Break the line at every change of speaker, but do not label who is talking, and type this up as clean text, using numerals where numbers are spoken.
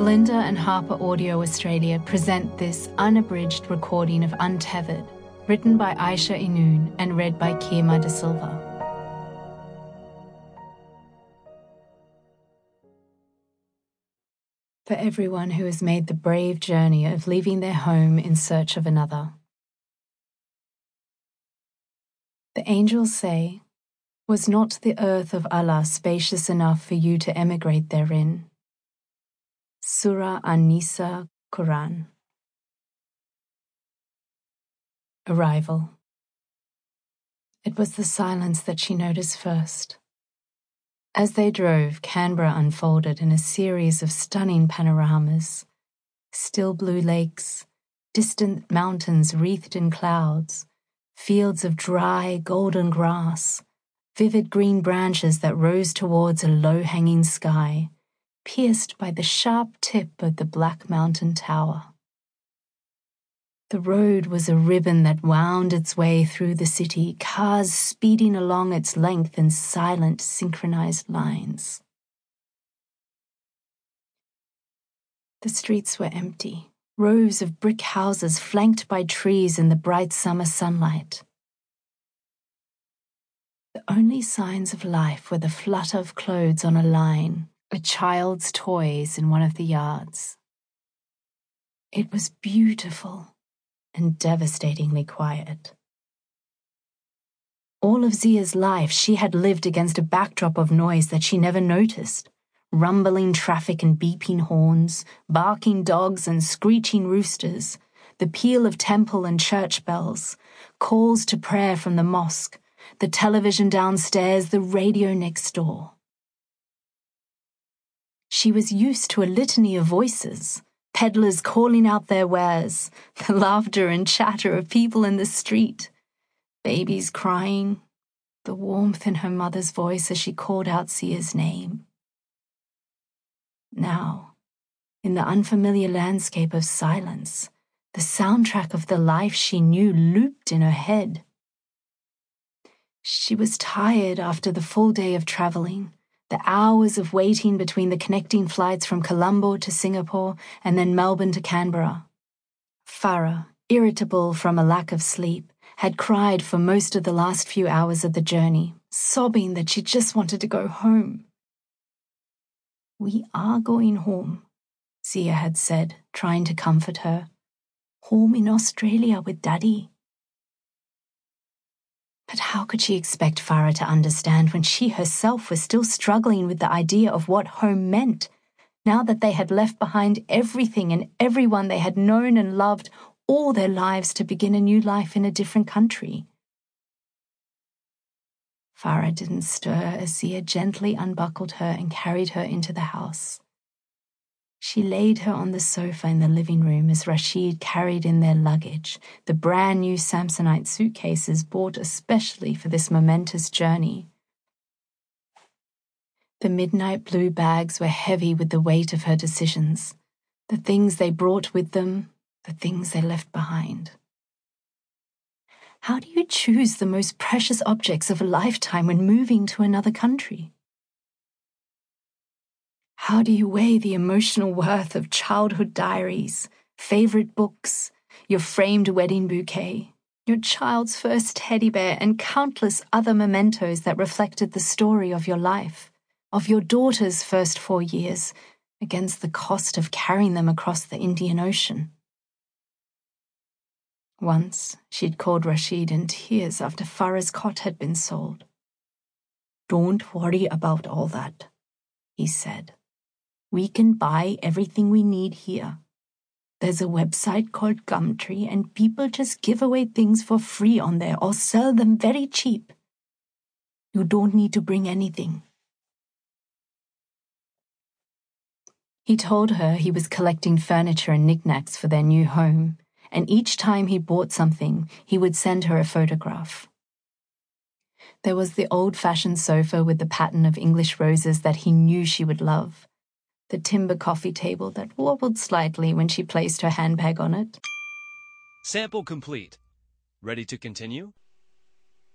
Belinda and Harper Audio Australia present this unabridged recording of Untethered, written by Aisha Inoon and read by Kiema Da Silva. For everyone who has made the brave journey of leaving their home in search of another. The angels say, "Was not the earth of Allah spacious enough for you to emigrate therein?" Surah An-Nisa, Quran. Arrival. It was the silence that she noticed first. As they drove, Canberra unfolded in a series of stunning panoramas. Still blue lakes, distant mountains wreathed in clouds, fields of dry, golden grass, vivid green branches that rose towards a low-hanging sky, pierced by the sharp tip of the Black Mountain Tower. The road was a ribbon that wound its way through the city, cars speeding along its length in silent, synchronized lines. The streets were empty, rows of brick houses flanked by trees in the bright summer sunlight. The only signs of life were the flutter of clothes on a line, a child's toys in one of the yards. It was beautiful and devastatingly quiet. All of Zia's life she had lived against a backdrop of noise that she never noticed. Rumbling traffic and beeping horns, barking dogs and screeching roosters, the peal of temple and church bells, calls to prayer from the mosque, the television downstairs, the radio next door. She was used to a litany of voices, peddlers calling out their wares, the laughter and chatter of people in the street, babies crying, the warmth in her mother's voice as she called out Zia's name. Now, in the unfamiliar landscape of silence, the soundtrack of the life she knew looped in her head. She was tired after the full day of traveling, the hours of waiting between the connecting flights from Colombo to Singapore and then Melbourne to Canberra. Farah, irritable from a lack of sleep, had cried for most of the last few hours of the journey, sobbing that she just wanted to go home. "We are going home," Zia had said, trying to comfort her. "Home in Australia with Daddy." But how could she expect Farah to understand when she herself was still struggling with the idea of what home meant, now that they had left behind everything and everyone they had known and loved all their lives to begin a new life in a different country? Farah didn't stir as Zia gently unbuckled her and carried her into the house. She laid her on the sofa in the living room as Rashid carried in their luggage, the brand new Samsonite suitcases bought especially for this momentous journey. The midnight blue bags were heavy with the weight of her decisions, the things they brought with them, the things they left behind. How do you choose the most precious objects of a lifetime when moving to another country? How do you weigh the emotional worth of childhood diaries, favorite books, your framed wedding bouquet, your child's first teddy bear, and countless other mementos that reflected the story of your life, of your daughter's first 4 years, against the cost of carrying them across the Indian Ocean? Once, she'd called Rashid in tears after Farah's cot had been sold. "Don't worry about all that," he said. "We can buy everything we need here. There's a website called Gumtree and people just give away things for free on there or sell them very cheap. You don't need to bring anything." He told her he was collecting furniture and knickknacks for their new home, and each time he bought something, he would send her a photograph. There was the old-fashioned sofa with the pattern of English roses that he knew she would love, the timber coffee table that wobbled slightly when she placed her handbag on it.
Sample complete. Ready to continue?